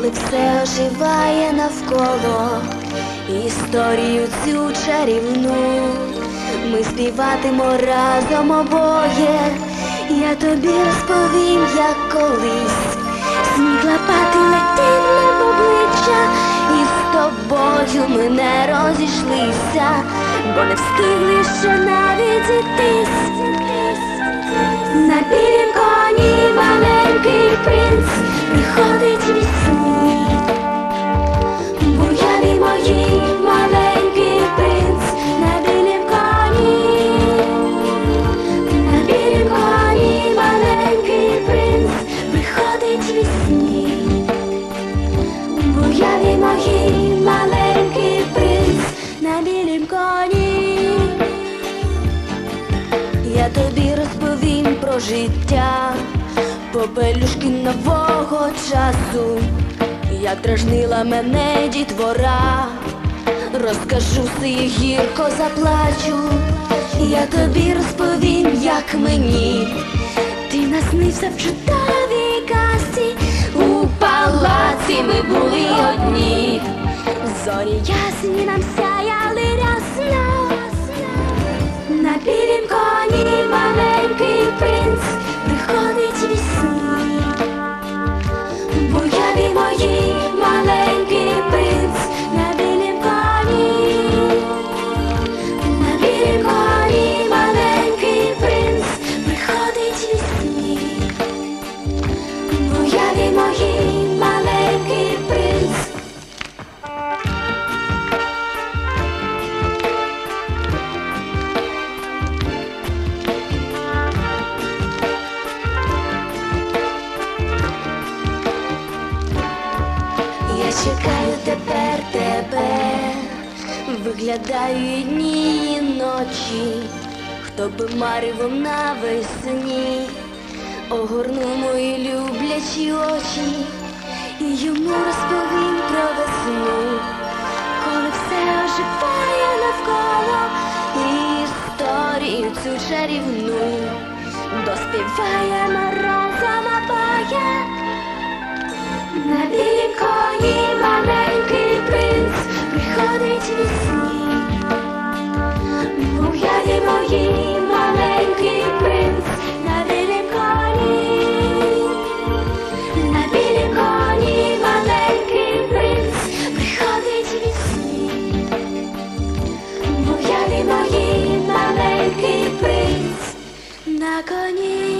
коли все оживає навколо, історію цю чарівну ми співатимо разом обоє. Я тобі розповім, як колись сніг лопати летів нам в обличчя, і з тобою ми не розійшлися, бо не встигли ще навіть зійтись. На білім коні маленький принц приходить мій сні. В уяві моїй маленький принц на білім коні. На білім коні маленький принц приходить мій сні. В уяві моїй маленький принц на білім коні. Я тобі розповім про життя, попелюшки нового часу, як дражнила мене дітвора. Розкажу все і гірко заплачу. Я тобі розповім, як мені ти наснився в чудовій казці. У палаці ми були одні, зорі ясні нам сяяли рясно. На білім коні маленький принц приходить мій сні. В уяві моїй маленький принц на білім коні. На білім коні маленький принц приходить мій сні. В уяві моїй маленький принц. Чекаю тепер тебе, виглядаю і дні, і ночі, хто би маривом навесні огорнув мої люблячі очі, і йому розповім про весну, коли все оживає навколо, і історію цю чарівну доспіваємо разом обоє. На білім коні маленький принц приходить мій сні. В уяві моїй маленький принц на білім коні. На білім коні маленький принц приходить мій сні. В уяві моїй маленький принц на коні.